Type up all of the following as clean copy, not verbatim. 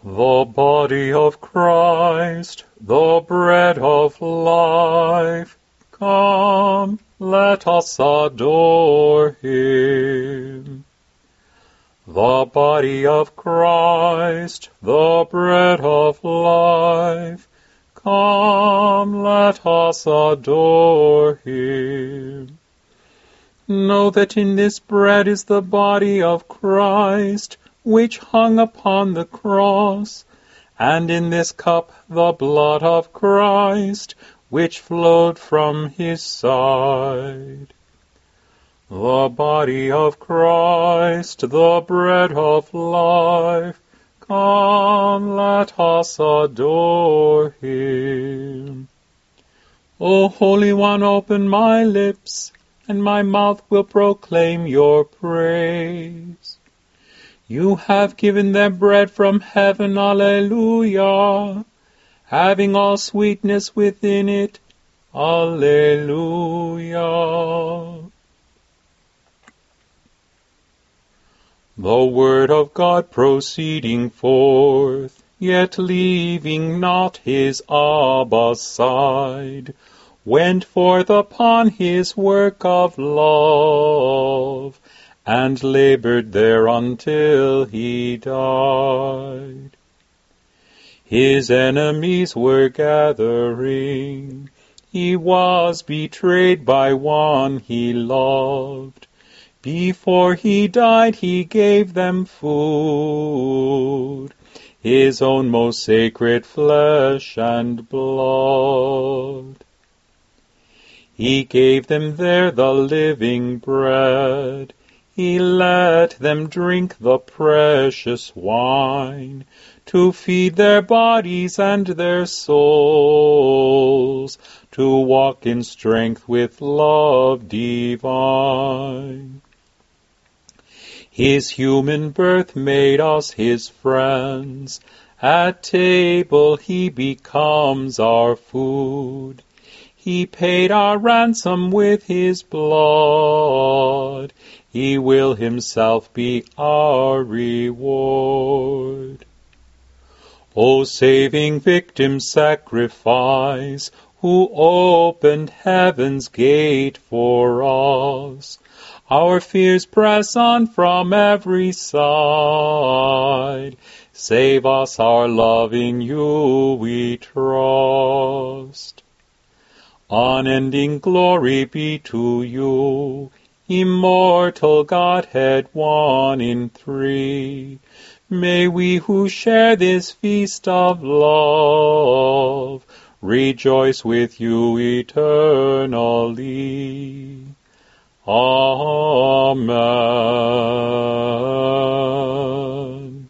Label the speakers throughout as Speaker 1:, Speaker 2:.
Speaker 1: The body of Christ, the bread of life, come, let us adore him. The body of Christ, the bread of life, come, let us adore him. Know that in this bread is the body of Christ, which hung upon the cross, and in this cup the blood of Christ, which flowed from his side. The body of Christ, the bread of life, come, let us adore him. O Holy One, open my lips, and my mouth will proclaim your praise. You have given them bread from heaven, Alleluia, having all sweetness within it, Alleluia. The word of God proceeding forth, yet leaving not his Abba's side, went forth upon his work of love, and labored there until he died. His enemies were gathering. He was betrayed by one he loved. Before he died, he gave them food, his own most sacred flesh and blood. He gave them there the living bread. He let them drink the precious wine, to feed their bodies and their souls, to walk in strength with love divine. His human birth made us his friends. At table he becomes our food. He paid our ransom with his blood. He will himself be our reward. O saving victim sacrifice, who opened heaven's gate for us, our fears press on from every side. Save us, our love in you we trust. Unending glory be to you, immortal Godhead, one in three. May we who share this feast of love rejoice with you eternally. Amen.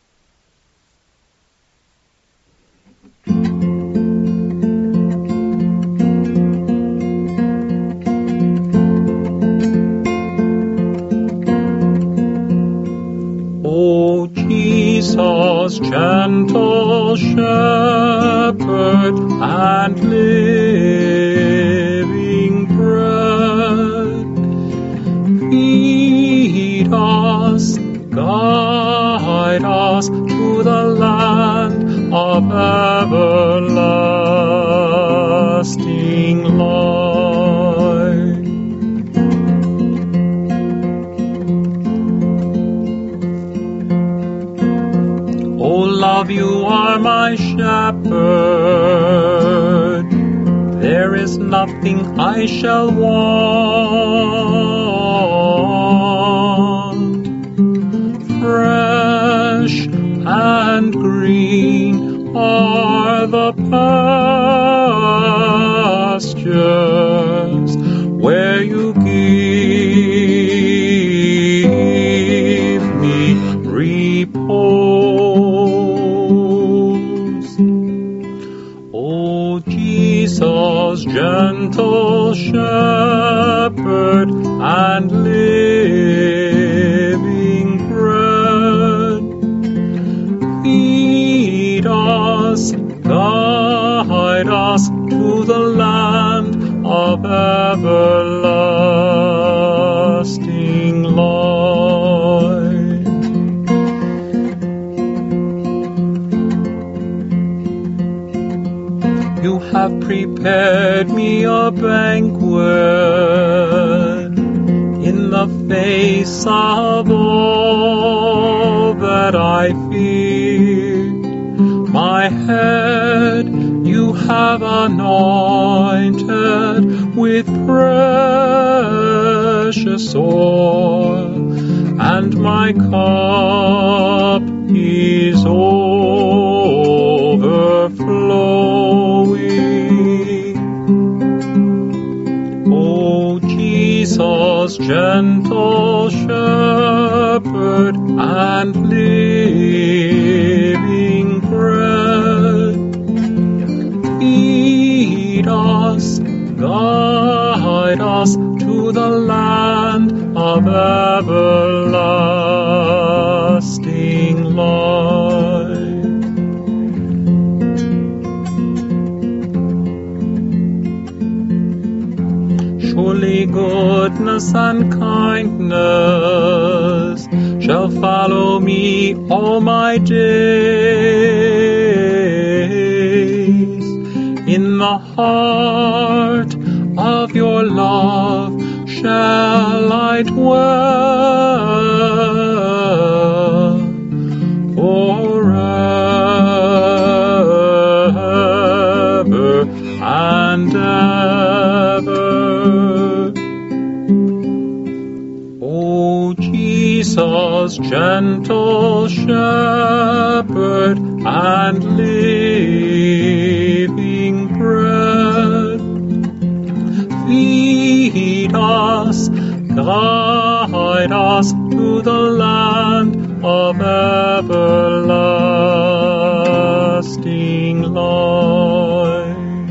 Speaker 1: O Jesus, gentle shepherd and living bread, feed us, guide us to the land of everlasting life. O love, you are my shepherd, there is nothing I shall want. Fresh and green are the pastures where you give me repose. O Jesus, gentle shepherd and living bread, feed us, guide us to the land of everlasting life. prepared me a banquet in the face of all that I feared. My head you have anointed with precious oil, and my cup is overflowing. O Jesus, gentle shepherd and living bread, feed us, guide us to the land of everlasting life. Surely goodness and kindness shall follow me all my days. In the heart of your love shall I dwell forever and ever. O Jesus, gentle shepherd and living bread, feed us, guide us to the land of everlasting life.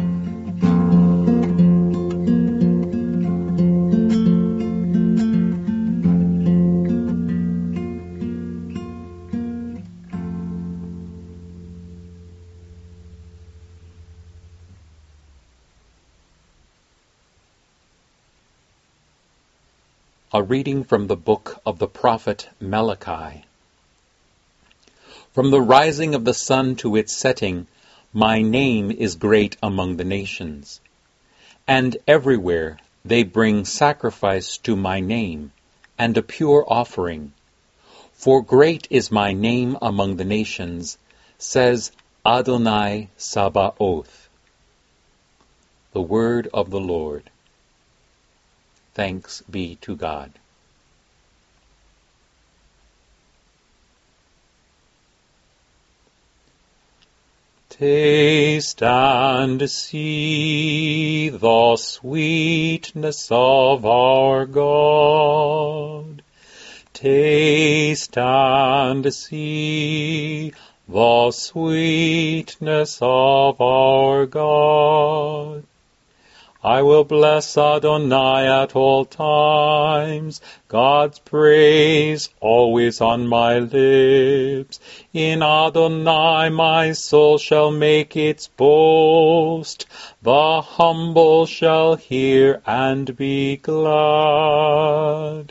Speaker 2: A reading from the book of the prophet Malachi. From the rising of the sun to its setting, my name is great among the nations. And everywhere they bring sacrifice to my name, and a pure offering. For great is my name among the nations, says Adonai Sabaoth. The word of the Lord. Thanks be to God. Taste and see the sweetness of our God. Taste and see the sweetness of our God. I will bless Adonai at all times, God's praise always on my lips. In Adonai my soul shall make its boast. The humble shall hear and be glad.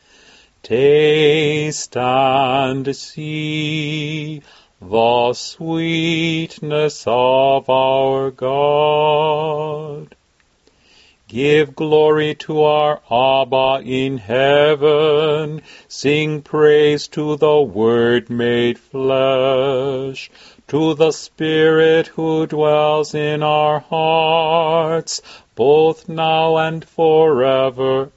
Speaker 2: Taste and see the sweetness of our God. Give glory to our Abba in heaven. Sing praise to the Word made flesh, to the Spirit who dwells in our hearts, both now and forever.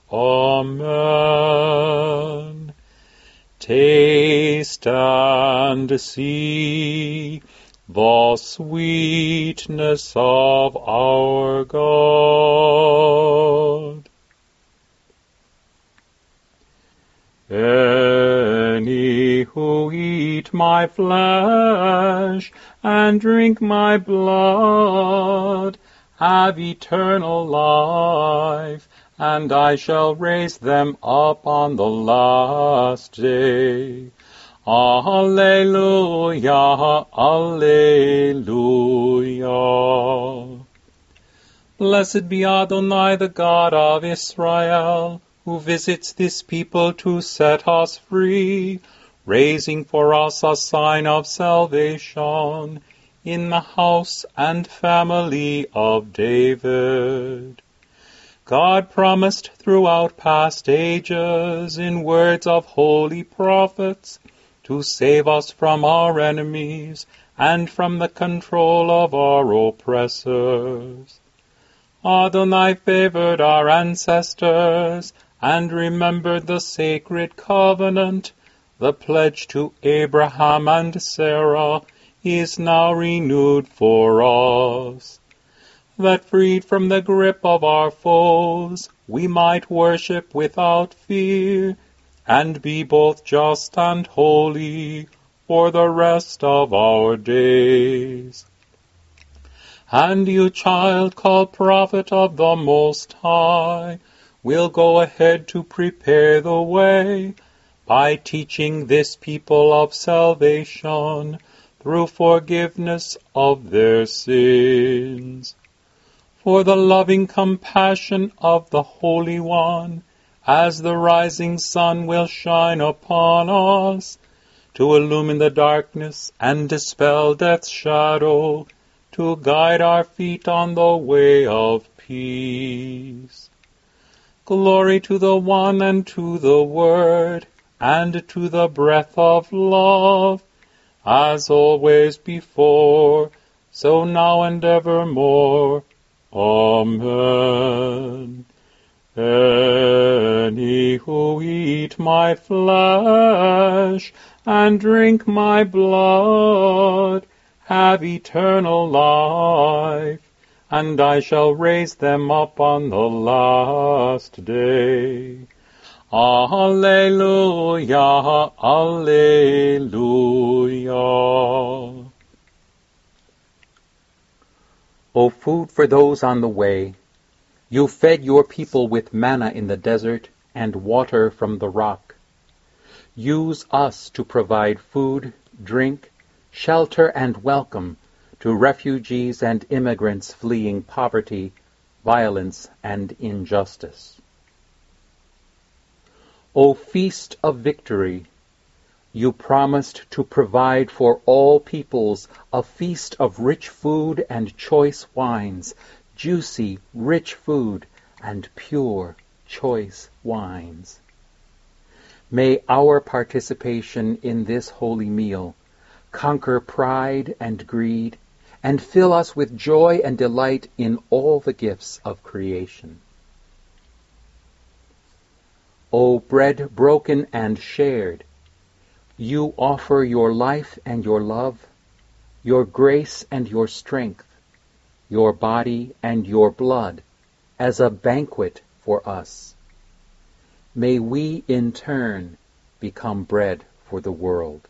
Speaker 2: Amen. Taste and see the sweetness of our God. Any who eat my flesh and drink my blood have eternal life, and I shall raise them up on the last day. Alleluia, Alleluia. Blessed be Adonai, the God of Israel, who visits this people to set us free, raising for us a sign of salvation,
Speaker 1: in the house and family of David. God promised throughout past ages in words of holy prophets to save us from our enemies and from the control of our oppressors. Adonai favored our ancestors and remembered the sacred covenant. The pledge to Abraham and Sarah is now renewed for us, that freed from the grip of our foes, we might worship without fear, and be both just and holy for the rest of our days. And you, child, called prophet of the Most High, will go ahead to prepare the way, by teaching this people of salvation through forgiveness of their sins. For the loving compassion of the Holy One, as the rising sun will shine upon us, to illumine the darkness and dispel death's shadow, to guide our feet on the way of peace. Glory to the One and to the Word, and to the breath of love, as always before, so now and evermore. Amen. Any who eat my flesh and drink my blood have eternal life, and I shall raise them up on the last day. Alleluia, alleluia.
Speaker 2: O food for those on the way, you fed your people with manna in the desert and water from the rock. Use us to provide food, drink, shelter, and welcome to refugees and immigrants fleeing poverty, violence, and injustice. O feast of victory, you promised to provide for all peoples a feast of rich food and choice wines, juicy, rich food and pure, choice wines. May our participation in this holy meal conquer pride and greed and fill us with joy and delight in all the gifts of creation. O bread broken and shared, you offer your life and your love, your grace and your strength, your body and your blood as a banquet for us. May we in turn become bread for the world.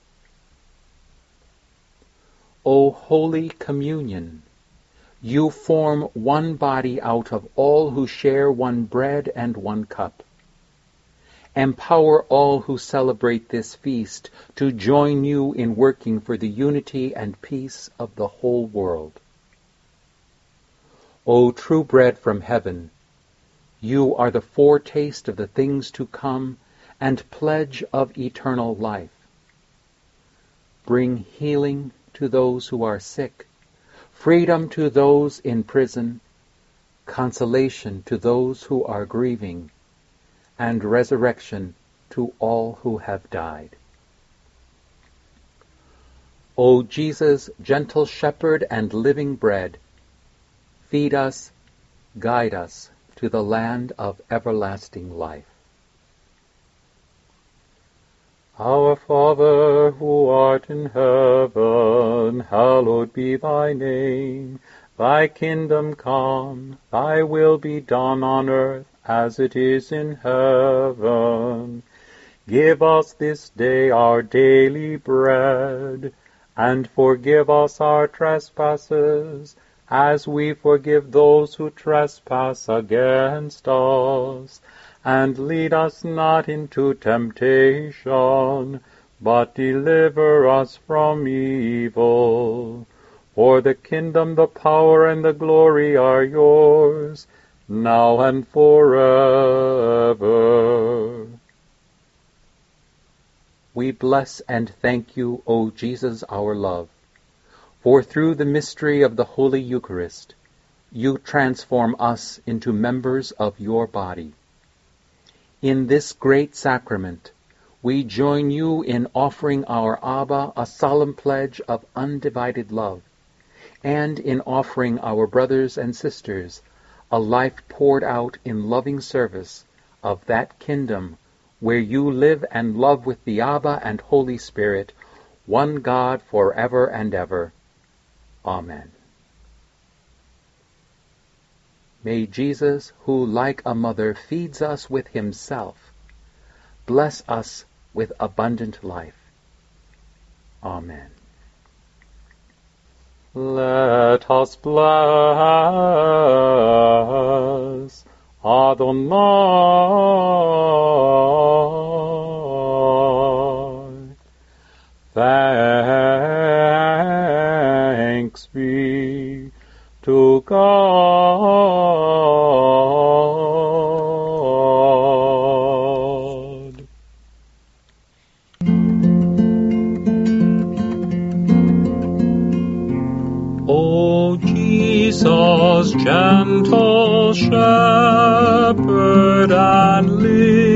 Speaker 2: O Holy Communion, you form one body out of all who share one bread and one cup. Empower all who celebrate this feast to join you in working for the unity and peace of the whole world. O true bread from heaven, you are the foretaste of the things to come and pledge of eternal life. Bring healing to those who are sick, freedom to those in prison, consolation to those who are grieving, and resurrection to all who have died. O Jesus, gentle shepherd and living bread, feed us, guide us to the land of everlasting life.
Speaker 1: Our Father, who art in heaven, hallowed be thy name. Thy kingdom come, thy will be done on earth as it is in heaven. Give us this day our daily bread, and forgive us our trespasses, as we forgive those who trespass against us. And lead us not into temptation, but deliver us from evil. For the kingdom, the power, and the glory are yours, now and forever.
Speaker 2: We bless and thank you, O Jesus, our love, For through the mystery of the Holy Eucharist, you transform us into members of your body. In this great sacrament, we join you in offering our Abba a solemn pledge of undivided love, and in offering our brothers and sisters a life poured out in loving service of that kingdom where you live and love with the Abba and Holy Spirit, one God forever and ever. Amen. May Jesus, who like a mother feeds us with himself, bless us with abundant life. Amen.
Speaker 1: Let us bless Adonai. Thanks be to God. O Jesus, gentle shepherd and leader,